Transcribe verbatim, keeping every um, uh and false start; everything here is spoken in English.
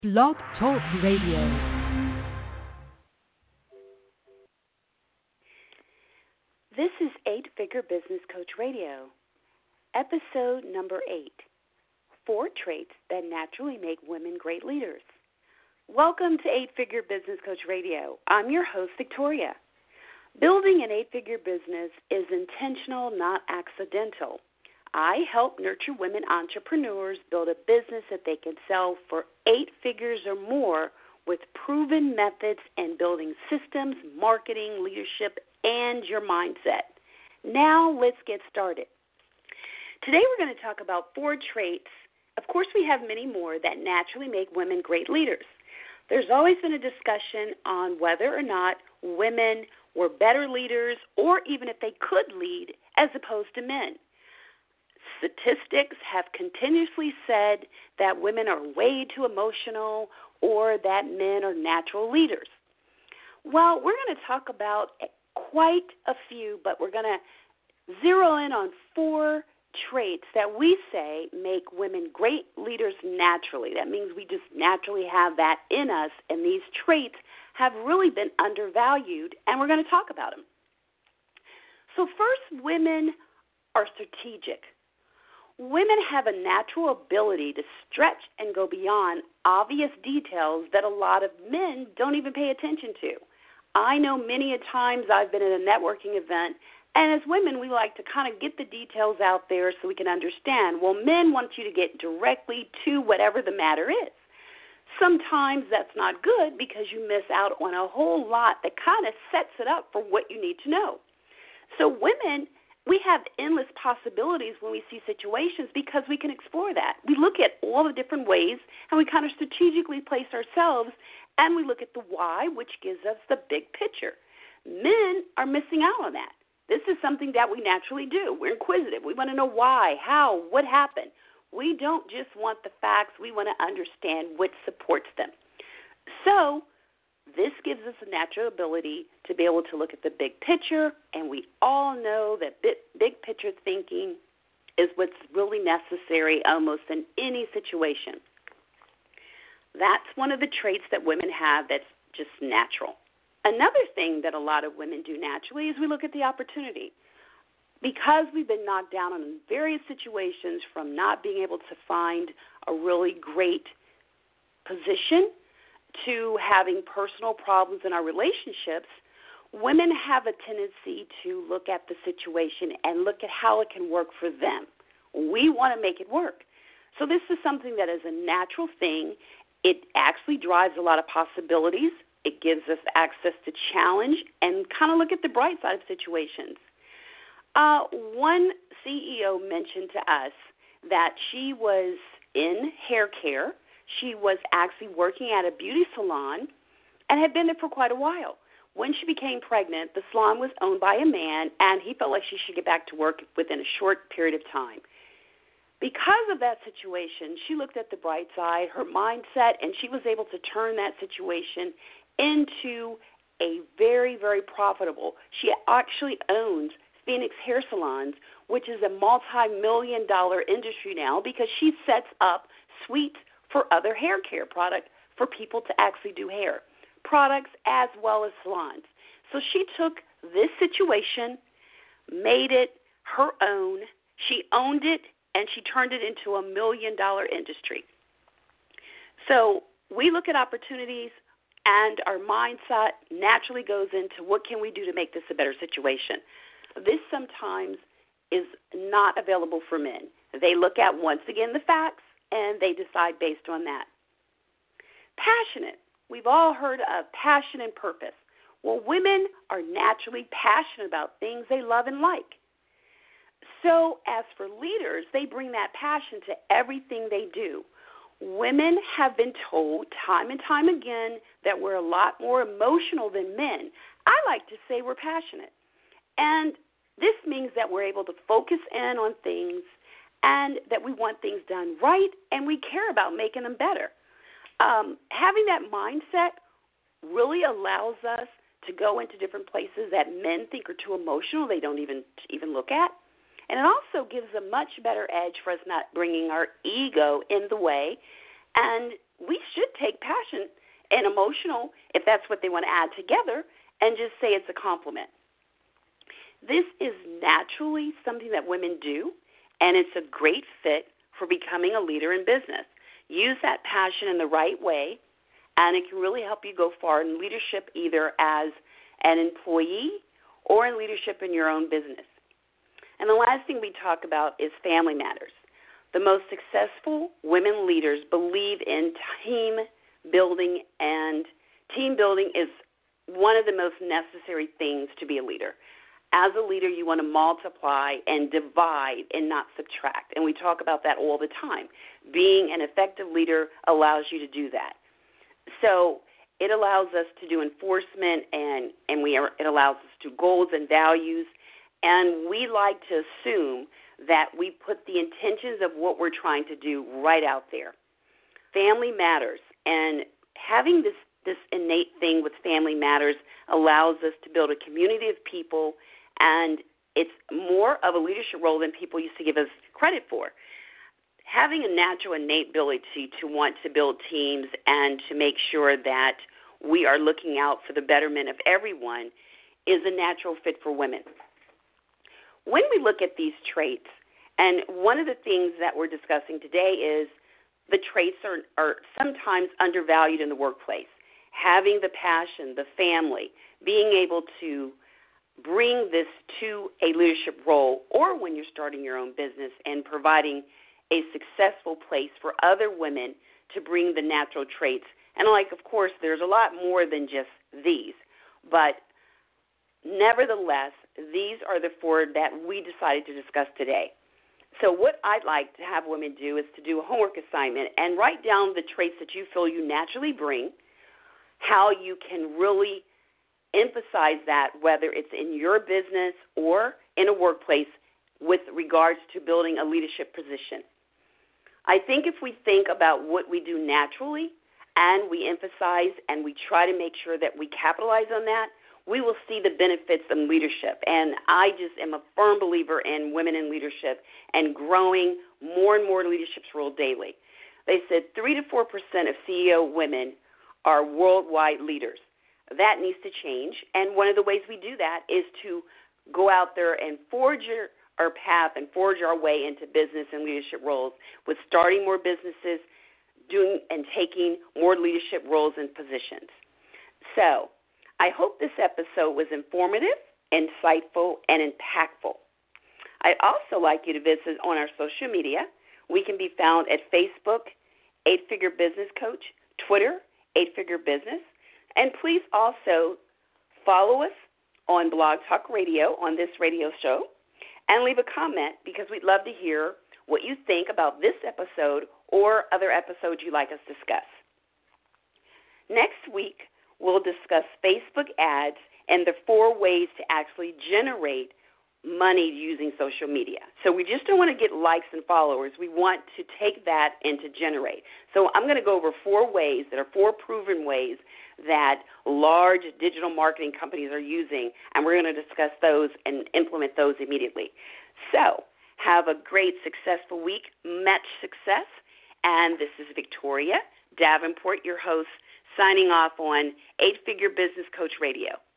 Blog Talk Radio. This is Eight Figure Business Coach Radio, episode number eight, Four Traits That Naturally Make Women Great Leaders. Welcome to Eight Figure Business Coach Radio. I'm your host, Victoria. Building an eight-figure business is intentional, not accidental. I help nurture women entrepreneurs build a business that they can sell for eight figures or more with proven methods and building systems, marketing, leadership, and your mindset. Now let's get started. Today we're going to talk about four traits. Of course, we have many more that naturally make women great leaders. There's always been a discussion on whether or not women were better leaders or even if they could lead as opposed to men. Statistics have continuously said that women are way too emotional or that men are natural leaders. Well, we're going to talk about quite a few, but we're going to zero in on four traits that we say make women great leaders naturally. That means we just naturally have that in us, and these traits have really been undervalued, and we're going to talk about them. So first, women are strategic. Women have a natural ability to stretch and go beyond obvious details that a lot of men don't even pay attention to. I know many a times I've been at a networking event, and as women, we like to kind of get the details out there so we can understand. Well, men want you to get directly to whatever the matter is. Sometimes that's not good because you miss out on a whole lot that kind of sets it up for what you need to know. So women, we have endless possibilities when we see situations because we can explore that. We look at all the different ways, and we kind of strategically place ourselves, and we look at the why, which gives us the big picture. Men are missing out on that. This is something that we naturally do. We're inquisitive. We want to know why, how, what happened. We don't just want the facts. We want to understand what supports them. So this gives us a natural ability to be able to look at the big picture, and we all know that big, big picture thinking is what's really necessary almost in any situation. That's one of the traits that women have that's just natural. Another thing that a lot of women do naturally is we look at the opportunity. Because we've been knocked down on various situations from not being able to find a really great position to having personal problems in our relationships, women have a tendency to look at the situation and look at how it can work for them. We want to make it work. So this is something that is a natural thing. It actually drives a lot of possibilities. It gives us access to challenge and kind of look at the bright side of situations. Uh, one C E O mentioned to us that she was in hair care. She was actually working at a beauty salon and had been there for quite a while. When she became pregnant, the salon was owned by a man, and he felt like she should get back to work within a short period of time. Because of that situation, she looked at the bright side, her mindset, and she was able to turn that situation into a very, very profitable. She actually owns Phoenix Hair Salons, which is a multi-million dollar industry now because she sets up suites for other hair care products for people to actually do hair products as well as salons. So she took this situation, made it her own, she owned it, and she turned it into a million dollar industry. So we look at opportunities, and our mindset naturally goes into what can we do to make this a better situation. This sometimes is not available for men. They look at, once again, the facts, and they decide based on that. Passionate. We've all heard of passion and purpose. Well, women are naturally passionate about things they love and like. So as for leaders, they bring that passion to everything they do. Women have been told time and time again that we're a lot more emotional than men. I like to say we're passionate. And this means that we're able to focus in on things and that we want things done right and we care about making them better. Um, having that mindset really allows us to go into different places that men think are too emotional, they don't even even look at. And it also gives a much better edge for us not bringing our ego in the way. And we should take passion and emotional, if that's what they want to add together, and just say it's a compliment. This is naturally something that women do, and it's a great fit for becoming a leader in business. Use that passion in the right way, and it can really help you go far in leadership, either as an employee or in leadership in your own business. And the last thing we talk about is family matters. The most successful women leaders believe in team building, and team building is one of the most necessary things to be a leader. As a leader, you want to multiply and divide and not subtract, and we talk about that all the time. Being an effective leader allows you to do that. So it allows us to do enforcement, and, and we are, it allows us to do goals and values, and we like to assume that we put the intentions of what we're trying to do right out there. Family matters, and having this, this innate thing with family matters allows us to build a community of people, and it's more of a leadership role than people used to give us credit for. Having a natural innate ability to want to build teams and to make sure that we are looking out for the betterment of everyone is a natural fit for women. When we look at these traits, and one of the things that we're discussing today is the traits are, are sometimes undervalued in the workplace. Having the passion, the family, being able to bring this to a leadership role, or when you're starting your own business and providing a successful place for other women to bring the natural traits. And like, of course, there's a lot more than just these, but nevertheless, these are the four that we decided to discuss today. So what I'd like to have women do is to do a homework assignment and write down the traits that you feel you naturally bring, how you can really emphasize that, whether it's in your business or in a workplace with regards to building a leadership position. I think if we think about what we do naturally and we emphasize and we try to make sure that we capitalize on that, we will see the benefits of leadership. And I just am a firm believer in women in leadership and growing more and more leadership roles daily. They said three to four percent of C E O women are worldwide leaders. That needs to change, and one of the ways we do that is to go out there and forge our, our path and forge our way into business and leadership roles with starting more businesses, doing and taking more leadership roles and positions. So I hope this episode was informative, insightful, and impactful. I'd also like you to visit on our social media. We can be found at Facebook, Eight Figure Business Coach, Twitter, Eight Figure Business, and please also follow us on Blog Talk Radio on this radio show and leave a comment, because we'd love to hear what you think about this episode or other episodes you'd like us to discuss. Next week, we'll discuss Facebook ads and the four ways to actually generate money using social media. So we just don't want to get likes and followers. We want to take that and to generate. So I'm going to go over four ways that are four proven ways that large digital marketing companies are using, and we're going to discuss those and implement those immediately. So have a great, successful week. Much success. And this is Victoria Davenport, your host, signing off on Eight Figure Business Coach Radio.